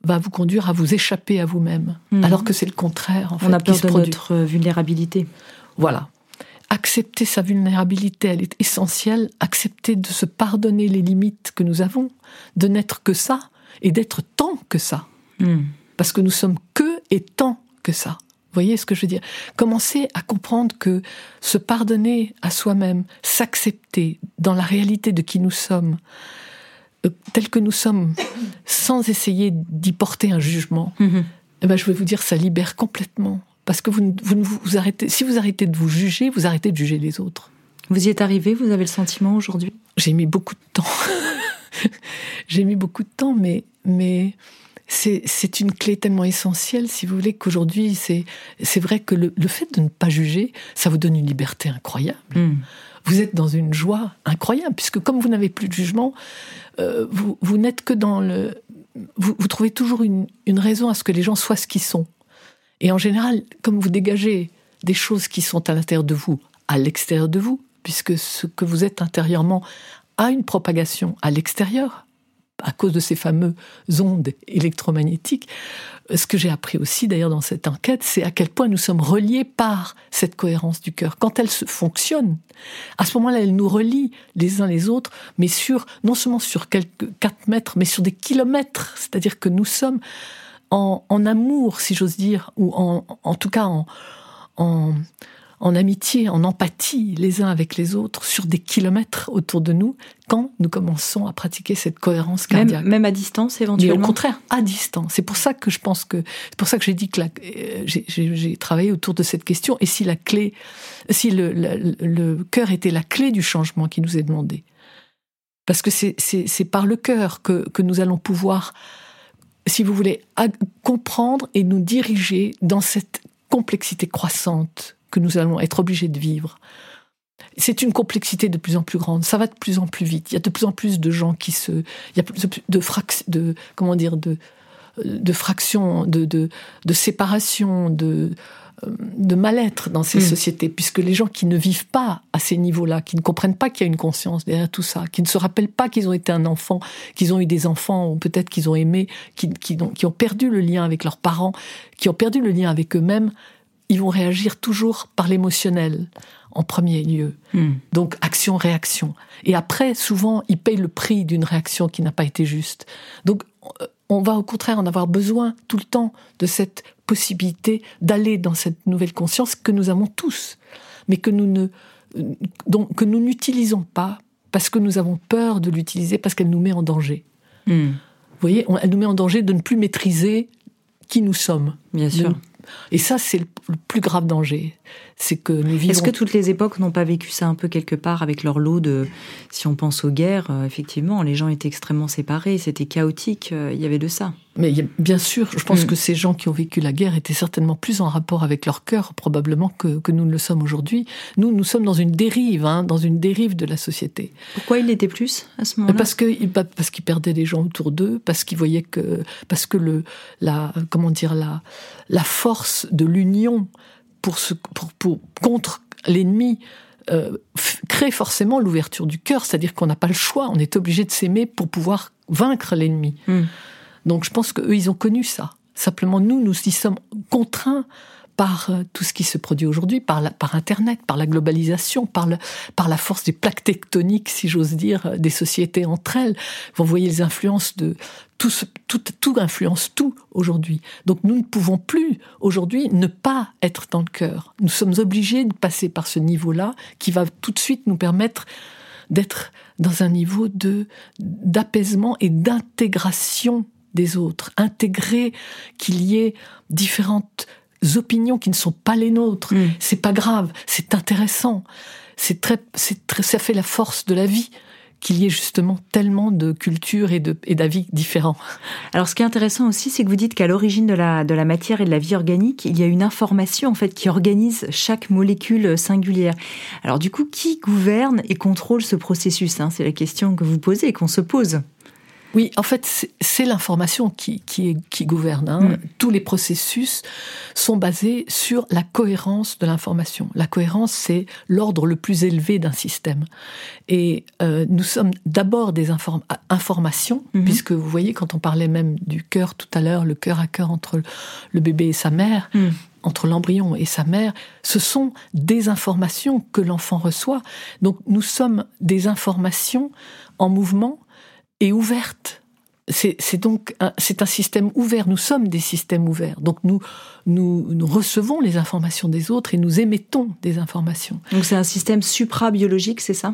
à vous échapper à vous-même. Alors que c'est le contraire, en fait. On a peur de notre vulnérabilité. Voilà. Accepter sa vulnérabilité, elle est essentielle. Accepter de se pardonner les limites que nous avons, de n'être que ça, et d'être tant que ça. Parce que nous sommes que et tant que ça. Vous voyez ce que je veux dire ? Commencer à comprendre que se pardonner à soi-même, s'accepter dans la réalité de qui nous sommes, tel que nous sommes, sans essayer d'y porter un jugement, eh ben, je vais vous dire, ça libère complètement. Parce que vous arrêtez, si vous arrêtez de vous juger, vous arrêtez de juger les autres. Vous y êtes arrivé, vous avez le sentiment aujourd'hui ? J'ai mis beaucoup de temps. J'ai mis beaucoup de temps, mais c'est une clé tellement essentielle, si vous voulez, qu'aujourd'hui, c'est vrai que le fait de ne pas juger, ça vous donne une liberté incroyable. Vous êtes dans une joie incroyable, puisque comme vous n'avez plus de jugement, vous n'êtes que dans le... Vous trouvez toujours une raison à ce que les gens soient ce qu'ils sont. Et en général, comme vous dégagez des choses qui sont à l'intérieur de vous, à l'extérieur de vous, puisque ce que vous êtes intérieurement a une propagation à l'extérieur, à cause de ces fameuses ondes électromagnétiques. Ce que j'ai appris aussi, d'ailleurs, dans cette enquête, c'est à quel point nous sommes reliés par cette cohérence du cœur. Quand elle fonctionne, à ce moment-là, elle nous relie les uns les autres, mais non seulement sur quelques 4 mètres, mais sur des kilomètres. C'est-à-dire que nous sommes en amour, si j'ose dire, ou en tout cas en amitié, en empathie les uns avec les autres, sur des kilomètres autour de nous, quand nous commençons à pratiquer cette cohérence cardiaque. Même à distance, éventuellement. Mais au contraire, à distance. C'est pour ça que je pense que... C'est pour ça que j'ai dit que j'ai travaillé autour de cette question. Et si le cœur était la clé du changement qui nous est demandé. Parce que c'est par le cœur que nous allons pouvoir, si vous voulez, comprendre et nous diriger dans cette complexité croissante que nous allons être obligés de vivre. C'est une complexité de plus en plus grande. Ça va de plus en plus vite. Il y a de plus en plus de gens il y a plus de fractions, de séparation, de mal-être dans ces sociétés, puisque les gens qui ne vivent pas à ces niveaux-là, qui ne comprennent pas qu'il y a une conscience derrière tout ça, qui ne se rappellent pas qu'ils ont été un enfant, qu'ils ont eu des enfants, ou peut-être qu'ils ont aimé, qui ont perdu le lien avec leurs parents, qui ont perdu le lien avec eux-mêmes, ils vont réagir toujours par l'émotionnel, en premier lieu. Donc, action-réaction. Et après, souvent, ils payent le prix d'une réaction qui n'a pas été juste. Donc, on va au contraire en avoir besoin tout le temps de cette possibilité d'aller dans cette nouvelle conscience que nous avons tous, mais que nous n'utilisons pas parce que nous avons peur de l'utiliser, parce qu'elle nous met en danger. Vous voyez, elle nous met en danger de ne plus maîtriser qui nous sommes. Bien sûr. Et ça, c'est le plus grave danger. C'est que nous vivons... Est-ce que toutes les époques n'ont pas vécu ça un peu quelque part avec leur lot de... Si on pense aux guerres, effectivement, les gens étaient extrêmement séparés, c'était chaotique, il y avait de ça. Mais bien sûr, je pense que ces gens qui ont vécu la guerre étaient certainement plus en rapport avec leur cœur, probablement, que nous ne le sommes aujourd'hui. Nous sommes dans une dérive, dans une dérive de la société. Pourquoi ils l'étaient plus, à ce moment-là ? Parce qu'ils perdaient les gens autour d'eux, parce qu'ils voyaient que... Parce que la force de l'union contre l'ennemi crée forcément l'ouverture du cœur, c'est-à-dire qu'on n'a pas le choix, on est obligé de s'aimer pour pouvoir vaincre l'ennemi. Donc je pense qu'eux, ils ont connu ça. Simplement, nous y sommes contraints par tout ce qui se produit aujourd'hui, par Internet, par la globalisation, par la force des plaques tectoniques, si j'ose dire, des sociétés entre elles. Vous voyez les influences de... Tout influence tout aujourd'hui. Donc nous ne pouvons plus, aujourd'hui, ne pas être dans le cœur. Nous sommes obligés de passer par ce niveau-là qui va tout de suite nous permettre d'être dans un niveau d'apaisement et d'intégration des autres. Intégrer qu'il y ait différentes opinions qui ne sont pas les nôtres. C'est pas grave, c'est intéressant. Ça fait la force de la vie, qu'il y ait justement tellement de cultures et d'avis différents. Alors, ce qui est intéressant aussi, c'est que vous dites qu'à l'origine de la matière et de la vie organique, il y a une information, en fait, qui organise chaque molécule singulière. Alors, du coup, qui gouverne et contrôle ce processus, C'est la question que vous posez et qu'on se pose. Oui, en fait, c'est l'information qui gouverne. Tous les processus sont basés sur la cohérence de l'information. La cohérence, c'est l'ordre le plus élevé d'un système. Et nous sommes d'abord des informations, puisque vous voyez, quand on parlait même du cœur tout à l'heure, le cœur à cœur entre le bébé et sa mère, entre l'embryon et sa mère, ce sont des informations que l'enfant reçoit. Donc nous sommes des informations en mouvement et ouverte. C'est un système ouvert. Nous sommes des systèmes ouverts. Donc nous recevons les informations des autres et nous émettons des informations. Donc c'est un système supra-biologique, c'est ça ?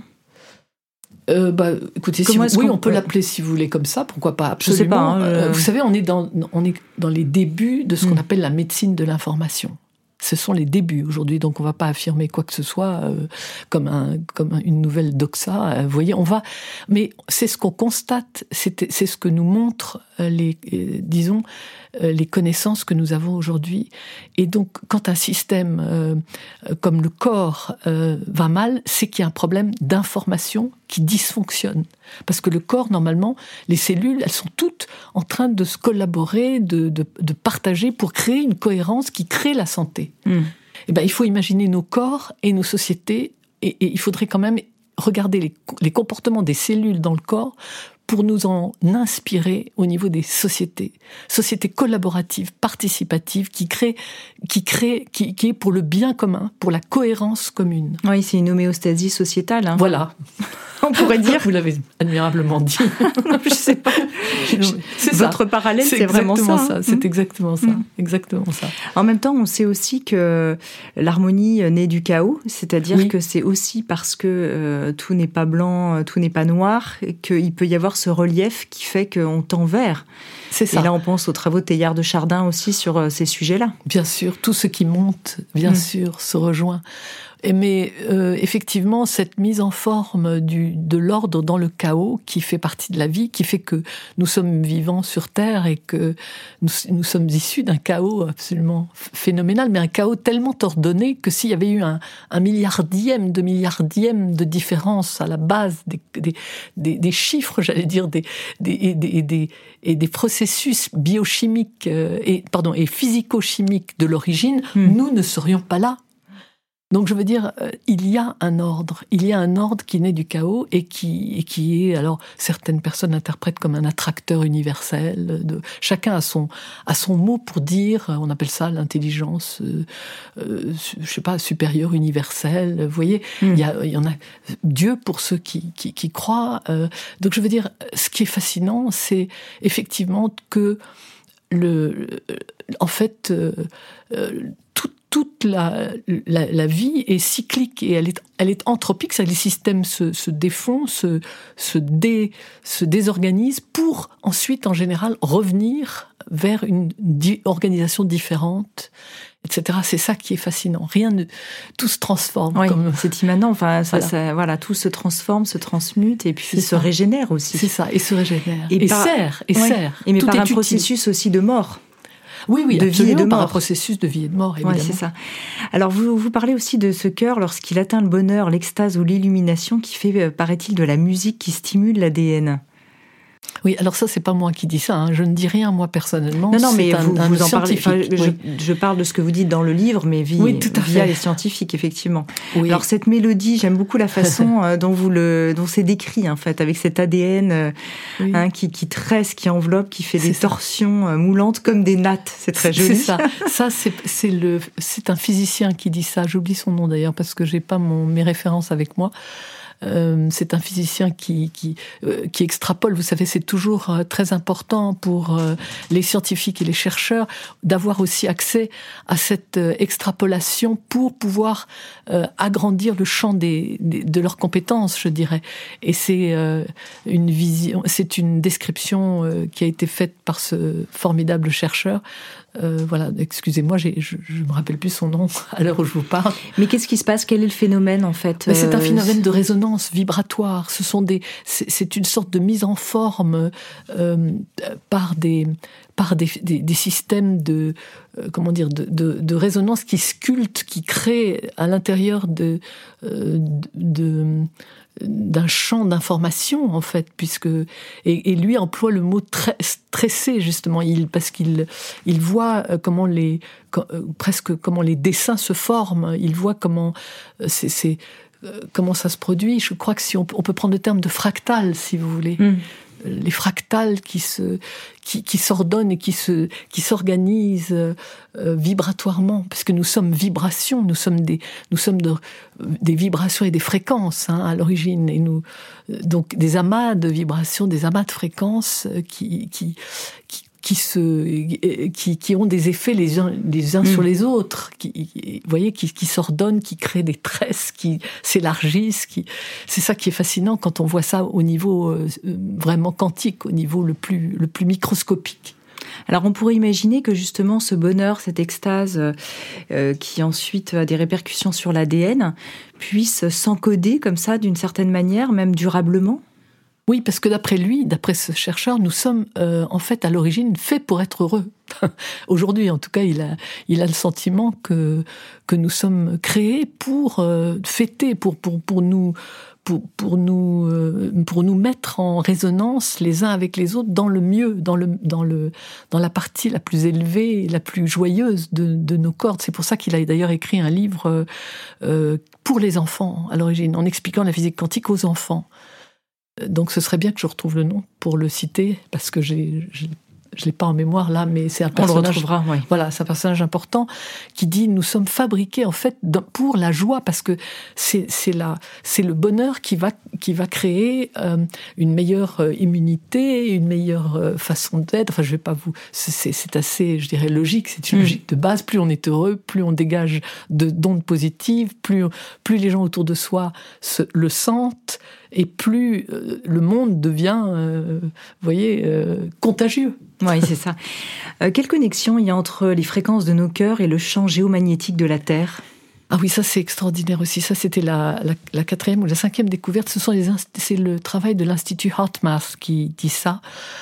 Écoutez, on peut l'appeler si vous voulez comme ça. Pourquoi pas ? Absolument. Je sais pas. Vous savez, on est dans les débuts de ce qu'on appelle la médecine de l'information. Ce sont les débuts aujourd'hui, donc on ne va pas affirmer quoi que ce soit comme une nouvelle doxa. Vous voyez, mais c'est ce qu'on constate, c'est ce que nous montrent les connaissances que nous avons aujourd'hui. Et donc, quand un système comme le corps va mal, c'est qu'il y a un problème d'information qui dysfonctionne. Parce que le corps, normalement, les cellules, elles sont toutes en train de se collaborer, de partager pour créer une cohérence qui crée la santé. Et il faut imaginer nos corps et nos sociétés, et il faudrait quand même regarder les comportements des cellules dans le corps pour nous en inspirer au niveau des sociétés collaboratives, participatives, qui est pour le bien commun, pour la cohérence commune. Oui, c'est une homéostasie sociétale. Voilà. On pourrait dire. Vous l'avez admirablement dit. Je sais pas. Votre parallèle, c'est vraiment ça. C'est exactement ça. Exactement ça. En même temps, on sait aussi que l'harmonie naît du chaos, c'est-à-dire que c'est aussi parce que tout n'est pas blanc, tout n'est pas noir, qu'il peut y avoir ce relief qui fait qu'on tend vers. C'est ça. Et là, on pense aux travaux de Teilhard de Chardin aussi sur ces sujets-là. Bien sûr, tout ce qui monte, bien sûr, se rejoint. Mais effectivement, cette mise en forme de l'ordre dans le chaos qui fait partie de la vie, qui fait que nous sommes vivants sur Terre et que nous sommes issus d'un chaos absolument phénoménal, mais un chaos tellement ordonné que s'il y avait eu un milliardième de différence à la base des chiffres, j'allais dire, et des processus biochimiques et physico-chimiques de l'origine, nous ne serions pas là. Donc je veux dire, il y a un ordre qui naît du chaos et qui est, alors certaines personnes l'interprètent comme un attracteur universel. Chacun a son mot pour dire, on appelle ça l'intelligence, je sais pas, supérieure universelle. Vous voyez, il y en a Dieu pour ceux qui croient. Donc je veux dire, ce qui est fascinant, c'est effectivement que en fait, toute la vie est cyclique et elle est anthropique, c'est-à-dire les systèmes se défont, se désorganisent pour ensuite, en général, revenir vers une organisation différente, etc. C'est ça qui est fascinant. Tout se transforme. Oui, c'est immanent. Enfin, voilà, tout se transforme, se transmute et puis se régénère aussi. C'est ça, et se régénère. Et sert. Et mais tout par un processus aussi de mort. Oui, de vie et de mort. Par un processus de vie et de mort, évidemment. Ouais, c'est ça. Alors, vous parlez aussi de ce cœur lorsqu'il atteint le bonheur, l'extase ou l'illumination qui fait, paraît-il, de la musique qui stimule l'ADN. Oui, alors ça, c'est pas moi qui dis ça. Hein. Je ne dis rien, moi, personnellement. Non, mais vous en parlez. Enfin, je parle de ce que vous dites dans le livre, mais via les scientifiques, effectivement. Oui. Alors, cette mélodie, j'aime beaucoup la façon dont c'est décrit, en fait, avec cet ADN qui tresse, qui enveloppe, qui fait des torsions moulantes comme des nattes. C'est très joli. C'est ça. Ça, c'est un physicien qui dit ça. J'oublie son nom, d'ailleurs, parce que j'ai pas mes références avec moi. C'est un physicien qui extrapole. Vous savez, c'est toujours très important pour les scientifiques et les chercheurs d'avoir aussi accès à cette extrapolation pour pouvoir agrandir le champ de leurs compétences, je dirais. Et c'est une description qui a été faite par ce formidable chercheur. Voilà, excusez-moi, je me rappelle plus son nom à l'heure où je vous parle. Mais qu'est-ce qui se passe ? Quel est le phénomène, en fait ? Mais c'est un phénomène de résonance vibratoire. C'est une sorte de mise en forme par des systèmes de résonance qui sculptent, qui créent à l'intérieur d'un champ d'information, en fait, et lui emploie le mot stressé, justement, parce qu'il voit comment comment les dessins se forment, il voit comment comment ça se produit. Je crois que si on peut prendre le terme de fractal, si vous voulez. Les fractales qui s'ordonnent et qui s'organisent vibratoirement, parce que nous sommes vibrations, nous sommes des vibrations et des fréquences à l'origine, et donc des amas de vibrations, des amas de fréquences qui ont des effets les uns sur les autres, vous voyez, qui s'ordonnent, qui créent des tresses, qui s'élargissent, c'est ça qui est fascinant quand on voit ça au niveau vraiment quantique, au niveau le plus microscopique. Alors on pourrait imaginer que justement ce bonheur, cette extase qui ensuite a des répercussions sur l'ADN, puisse s'encoder comme ça d'une certaine manière, même durablement. Oui, parce que d'après ce chercheur, nous sommes en fait à l'origine faits pour être heureux. Aujourd'hui, en tout cas, il a le sentiment que nous sommes créés pour fêter, pour nous mettre en résonance les uns avec les autres dans le mieux, dans la partie la plus élevée, la plus joyeuse de nos cordes. C'est pour ça qu'il a d'ailleurs écrit un livre pour les enfants à l'origine, en expliquant la physique quantique aux enfants. Donc ce serait bien que je retrouve le nom pour le citer, parce que je l'ai pas en mémoire là, mais c'est un personnage. On le retrouvera, oui. Voilà, c'est un personnage important qui dit: nous sommes fabriqués en fait pour la joie, parce que c'est le bonheur qui va créer une meilleure immunité, une meilleure façon d'être. Enfin, je vais pas c'est assez, je dirais, logique. C'est une logique de base. Plus on est heureux, plus on dégage d'ondes positives, plus les gens autour de soi le sentent, et plus le monde devient, contagieux. Oui, c'est ça. Quelle connexion il y a entre les fréquences de nos cœurs et le champ géomagnétique de la Terre ? Ah oui, ça c'est extraordinaire aussi. Ça c'était la 4e ou la 5e découverte. C'est le travail de l'Institut HeartMath qui dit ça.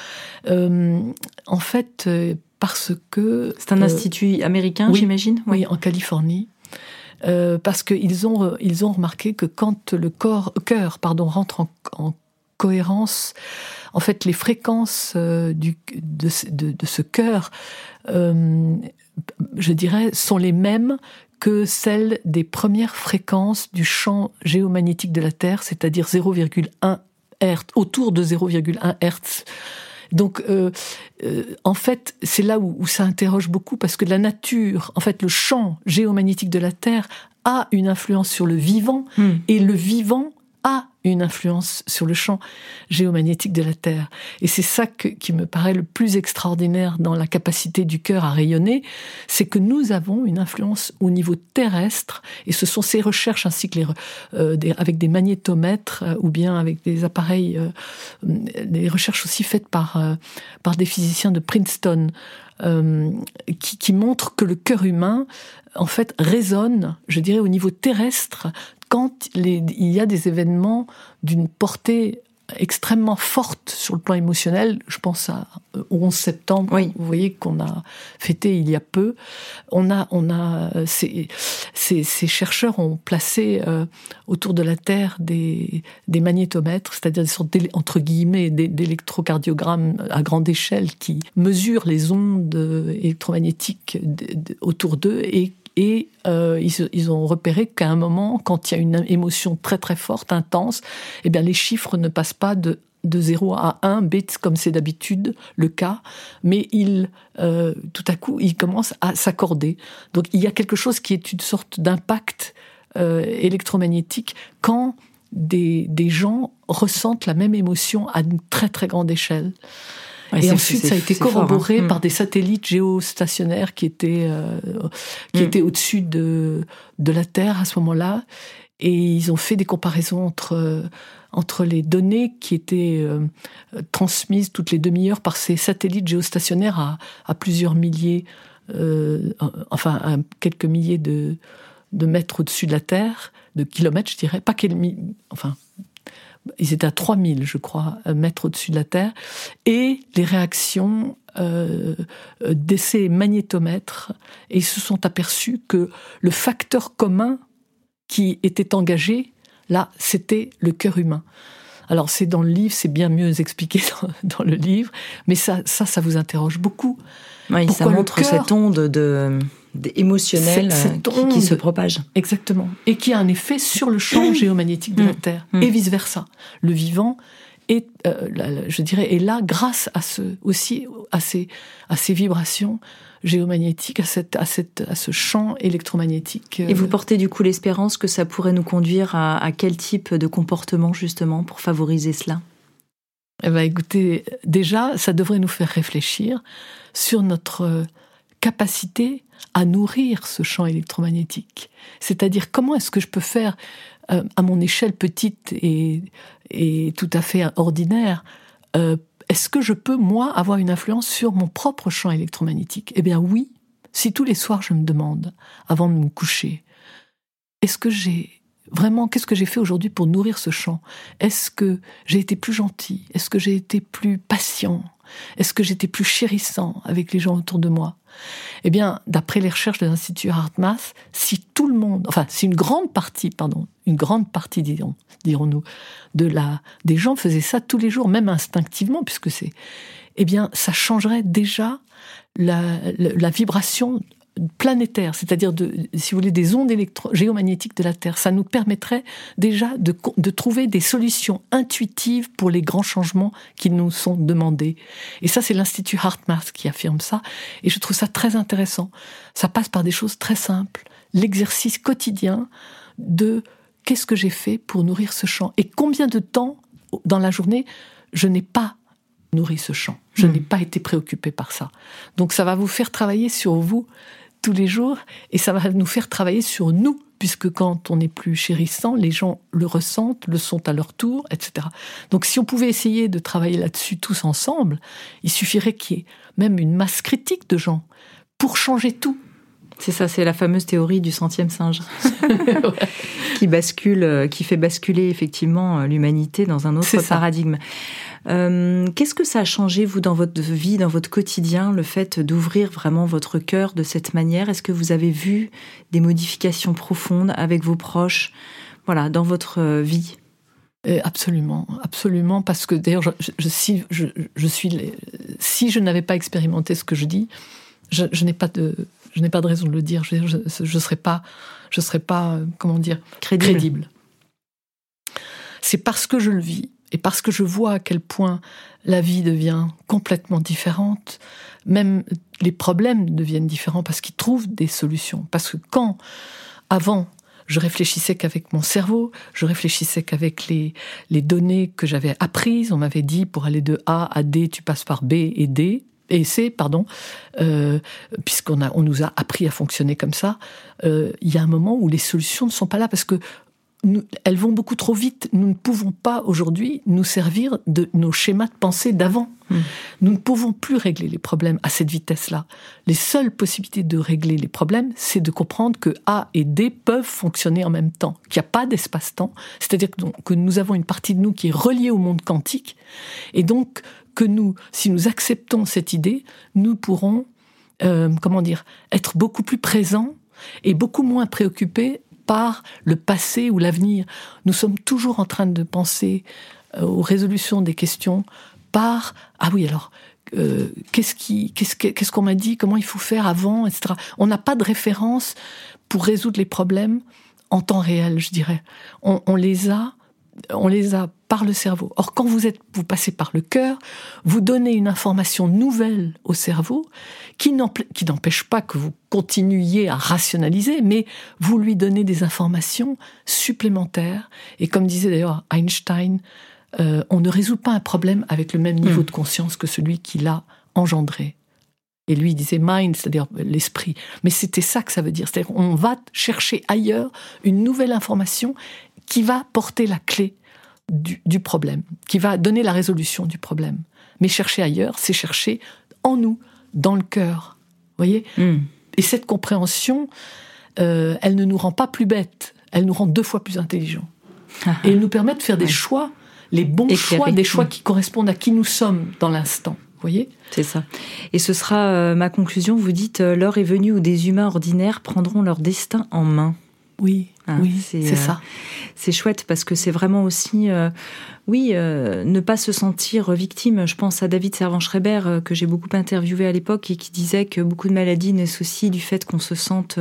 En fait, parce que... C'est un institut américain, oui, j'imagine ? Oui, en Californie. Parce qu'ils ont remarqué que quand le cœur rentre en cohérence, en fait, les fréquences de ce cœur, je dirais, sont les mêmes que celle des premières fréquences du champ géomagnétique de la Terre, c'est-à-dire 0,1 Hz, autour de 0,1 Hz. Donc, en fait, c'est là où ça interroge beaucoup, parce que la nature, en fait, le champ géomagnétique de la Terre a une influence sur le vivant, et le vivant a une influence sur le champ géomagnétique de la Terre. Et c'est ça qui me paraît le plus extraordinaire dans la capacité du cœur à rayonner, c'est que nous avons une influence au niveau terrestre, et ce sont ces recherches ainsi que avec des magnétomètres ou bien avec des appareils, des recherches aussi faites par des physiciens de Princeton, qui montrent que le cœur humain, en fait, résonne, je dirais, au niveau terrestre, quand il y a des événements d'une portée extrêmement forte sur le plan émotionnel. Je pense au 11 septembre, oui. Vous voyez, qu'on a fêté il y a peu. Ces chercheurs ont placé autour de la Terre des magnétomètres, c'est-à-dire des sortes entre guillemets d'électrocardiogrammes à grande échelle qui mesurent les ondes électromagnétiques autour d'eux, et ils ont repéré qu'à un moment, quand il y a une émotion très très forte, intense, eh bien les chiffres ne passent pas de 0 à 1 bits comme c'est d'habitude le cas, mais tout à coup ils commencent à s'accorder. Donc il y a quelque chose qui est une sorte d'impact électromagnétique quand des gens ressentent la même émotion à une très très grande échelle. Ouais, et ensuite, ça a été corroboré par des satellites géostationnaires qui étaient au-dessus de la Terre à ce moment-là. Et ils ont fait des comparaisons entre les données qui étaient transmises toutes les demi-heures par ces satellites géostationnaires à plusieurs milliers, à quelques milliers de mètres au-dessus de la Terre, de kilomètres, je dirais, ils étaient à 3000, je crois, mètres au-dessus de la Terre, et les réactions de ces magnétomètres, et ils se sont aperçus que le facteur commun qui était engagé, là, c'était le cœur humain. Alors, c'est dans le livre, c'est bien mieux expliqué dans le livre, mais ça vous interroge beaucoup. Oui, ça montre cette onde émotionnelle qui se propage. Exactement. Et qui a un effet sur le champ géomagnétique de la Terre. Et vice-versa. Le vivant est, je dirais, est là grâce à ces vibrations géomagnétiques, à ce champ électromagnétique. Et vous portez du coup l'espérance que ça pourrait nous conduire à quel type de comportement, justement, pour favoriser cela ? Eh bien, écoutez, déjà, ça devrait nous faire réfléchir sur notre capacité à nourrir ce champ électromagnétique. C'est-à-dire, comment est-ce que je peux faire, à mon échelle petite et tout à fait ordinaire, est-ce que je peux, moi, avoir une influence sur mon propre champ électromagnétique ? Eh bien oui, si tous les soirs je me demande, avant de me coucher, qu'est-ce que j'ai fait aujourd'hui pour nourrir ce champ ? Est-ce que j'ai été plus gentil ? Est-ce que j'ai été plus patient ? Est-ce que j'étais plus chérissant avec les gens autour de moi ? Eh bien, d'après les recherches de l'Institut HeartMath, si une grande partie, dirons-nous, des gens faisaient ça tous les jours, même instinctivement, eh bien, ça changerait déjà la vibration planétaire, c'est-à-dire si vous voulez, des ondes géomagnétiques de la Terre. Ça nous permettrait déjà de trouver des solutions intuitives pour les grands changements qui nous sont demandés. Et ça, c'est l'Institut HeartMath qui affirme ça. Et je trouve ça très intéressant. Ça passe par des choses très simples. L'exercice quotidien de qu'est-ce que j'ai fait pour nourrir ce champ ? Et combien de temps, dans la journée, je n'ai pas nourri ce champ. Je n'ai pas été préoccupée par ça. Donc ça va vous faire travailler sur vous tous les jours, et ça va nous faire travailler sur nous, puisque quand on est plus chérissant, les gens le ressentent, le sont à leur tour, etc. Donc si on pouvait essayer de travailler là-dessus tous ensemble, il suffirait qu'il y ait même une masse critique de gens pour changer tout. C'est ça, c'est la fameuse théorie du centième singe qui fait basculer effectivement l'humanité dans un autre paradigme. Qu'est-ce que ça a changé, vous, dans votre vie, dans votre quotidien, le fait d'ouvrir vraiment votre cœur de cette manière ? Est-ce que vous avez vu des modifications profondes avec vos proches, dans votre vie ? Absolument, absolument, parce que d'ailleurs, si je n'avais pas expérimenté ce que je dis, je n'ai pas Je n'ai pas de raison de le dire. Je serais pas, comment dire, crédible. C'est parce que je le vis et parce que je vois à quel point la vie devient complètement différente, même les problèmes deviennent différents parce qu'ils trouvent des solutions. Parce que quand, avant, je réfléchissais qu'avec mon cerveau, je réfléchissais qu'avec les données que j'avais apprises, on m'avait dit pour aller de A à D, tu passes par B et C, puisqu'on nous a appris à fonctionner comme ça, il y a un moment où les solutions ne sont pas là parce que elles vont beaucoup trop vite. Nous ne pouvons pas aujourd'hui nous servir de nos schémas de pensée d'avant. Nous ne pouvons plus régler les problèmes à cette vitesse-là. Les seules possibilités de régler les problèmes, c'est de comprendre que A et D peuvent fonctionner en même temps, qu'il n'y a pas d'espace-temps. C'est-à-dire que nous avons une partie de nous qui est reliée au monde quantique, et donc que si nous acceptons cette idée, nous pourrons, être beaucoup plus présents et beaucoup moins préoccupés par le passé ou l'avenir. Nous sommes toujours en train de penser aux résolutions des questions par « Ah oui, alors, qu'est-ce qu'on m'a dit, comment il faut faire avant, etc. » On n'a pas de référence pour résoudre les problèmes en temps réel, je dirais. On les a par le cerveau. Or, quand vous passez par le cœur, vous donnez une information nouvelle au cerveau qui n'empêche pas que vous continuiez à rationaliser, mais vous lui donnez des informations supplémentaires. Et comme disait d'ailleurs Einstein, on ne résout pas un problème avec le même niveau de conscience que celui qui l'a engendré. Et lui, il disait mind, c'est-à-dire l'esprit. Mais c'était ça que ça veut dire. C'est-à-dire qu'on va chercher ailleurs une nouvelle information qui va porter la clé du problème, qui va donner la résolution du problème. Mais chercher ailleurs, c'est chercher en nous, dans le cœur. Vous voyez ? Et cette compréhension, elle ne nous rend pas plus bêtes, elle nous rend 2 fois plus intelligents. Et elle nous permet de faire des choix, les bons choix, des choix qui correspondent à qui nous sommes dans l'instant. Vous voyez ? C'est ça. Et ce sera ma conclusion. Vous dites « L'heure est venue où des humains ordinaires prendront leur destin en main ». Oui, c'est ça. C'est chouette parce que c'est vraiment aussi, ne pas se sentir victime. Je pense à David Servan-Schreiber que j'ai beaucoup interviewé à l'époque et qui disait que beaucoup de maladies naissent aussi du fait qu'on se sente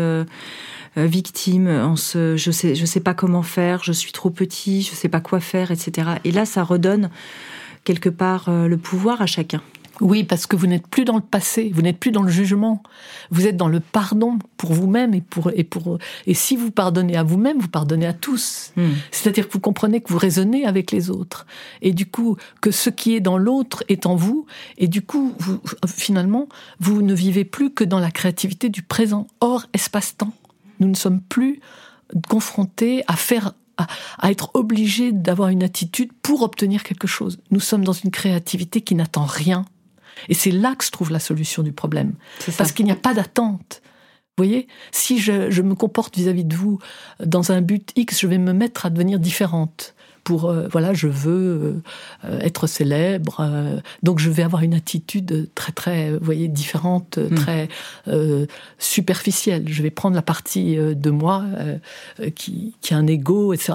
victime. Je sais pas comment faire, je suis trop petit, je sais pas quoi faire, etc. Et là, ça redonne quelque part le pouvoir à chacun. Oui, parce que vous n'êtes plus dans le passé, vous n'êtes plus dans le jugement. Vous êtes dans le pardon pour vous-même et si vous pardonnez à vous-même, vous pardonnez à tous. C'est-à-dire que vous comprenez que vous raisonnez avec les autres. Et du coup, que ce qui est dans l'autre est en vous. Et du coup, finalement, vous ne vivez plus que dans la créativité du présent, hors espace-temps. Nous ne sommes plus confrontés à être obligés d'avoir une attitude pour obtenir quelque chose. Nous sommes dans une créativité qui n'attend rien. Et c'est là que se trouve la solution du problème. Parce qu'il n'y a pas d'attente. Vous voyez ? Si je me comporte vis-à-vis de vous dans un but X, je vais me mettre à devenir différente. Je veux être célèbre, donc je vais avoir une attitude très, très, vous voyez, différente, très superficielle. Je vais prendre la partie de moi qui a un ego, etc.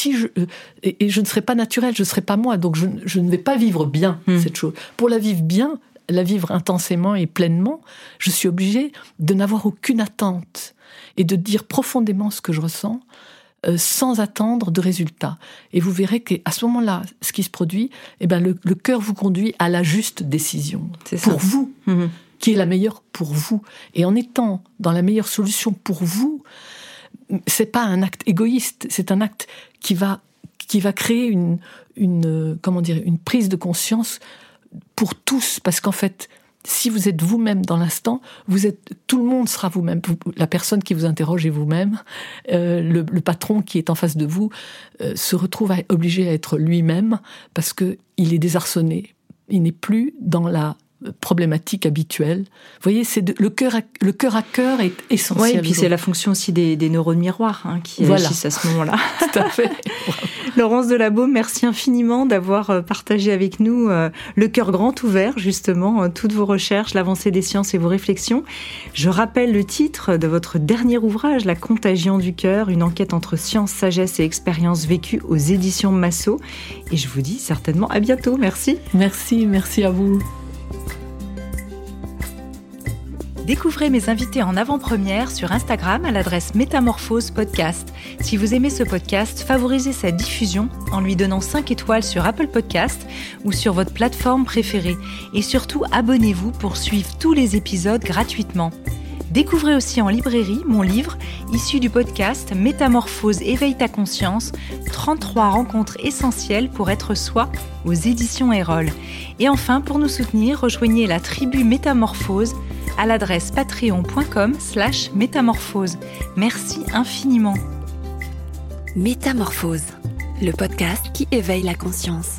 Et je ne serai pas naturelle, je ne serai pas moi, donc je ne vais pas vivre bien cette chose. Pour la vivre bien, la vivre intensément et pleinement, je suis obligée de n'avoir aucune attente et de dire profondément ce que je ressens, sans attendre de résultats. Et vous verrez qu'à ce moment-là, ce qui se produit, le cœur vous conduit à la juste décision. C'est pour ça. Vous, qui est la meilleure pour vous. Et en étant dans la meilleure solution pour vous, c'est pas un acte égoïste, c'est un acte qui va créer une prise de conscience pour tous, parce qu'en fait, si vous êtes vous-même dans l'instant, tout le monde sera vous-même. La personne qui vous interroge est vous-même. Le patron qui est en face de vous se retrouve obligé à être lui-même parce que il est désarçonné. Il n'est plus dans la problématique habituelle. Vous voyez, le cœur à cœur est essentiel. Oui, et puis c'est la fonction aussi des neurones miroirs qui agissent à ce moment-là. Tout à fait. Laurence Delabaume, merci infiniment d'avoir partagé avec nous le cœur grand ouvert, justement, toutes vos recherches, l'avancée des sciences et vos réflexions. Je rappelle le titre de votre dernier ouvrage, La contagion du cœur, une enquête entre science, sagesse et expérience vécue aux éditions Massot. Et je vous dis certainement à bientôt. Merci. Merci à vous. Découvrez mes invités en avant-première sur Instagram à l'adresse Métamorphose Podcast. Si vous aimez ce podcast, favorisez sa diffusion en lui donnant 5 étoiles sur Apple Podcast ou sur votre plateforme préférée. Et surtout, abonnez-vous pour suivre tous les épisodes gratuitement. Découvrez aussi en librairie mon livre, issu du podcast Métamorphose, éveille ta conscience, 33 rencontres essentielles pour être soi aux éditions Erol. Et enfin, pour nous soutenir, rejoignez la tribu Métamorphose à l'adresse patreon.com/métamorphose. Merci infiniment. Métamorphose, le podcast qui éveille la conscience.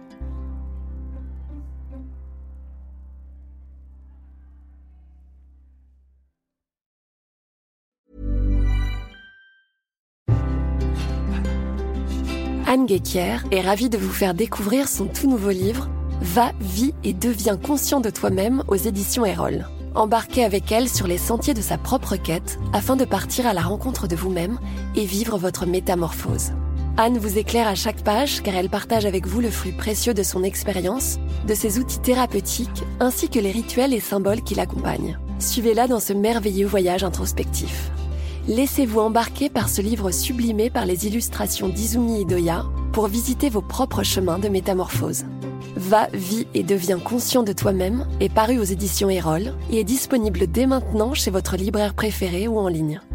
Anne Guéquier est ravie de vous faire découvrir son tout nouveau livre « Va, vis et deviens conscient de toi-même » aux éditions Erol. Embarquez avec elle sur les sentiers de sa propre quête afin de partir à la rencontre de vous-même et vivre votre métamorphose. Anne vous éclaire à chaque page car elle partage avec vous le fruit précieux de son expérience, de ses outils thérapeutiques ainsi que les rituels et symboles qui l'accompagnent. Suivez-la dans ce merveilleux voyage introspectif. Laissez-vous embarquer par ce livre sublimé par les illustrations d'Izumi Idoya pour visiter vos propres chemins de métamorphose. Va, vis et deviens conscient de toi-même est paru aux éditions Erol et est disponible dès maintenant chez votre libraire préféré ou en ligne.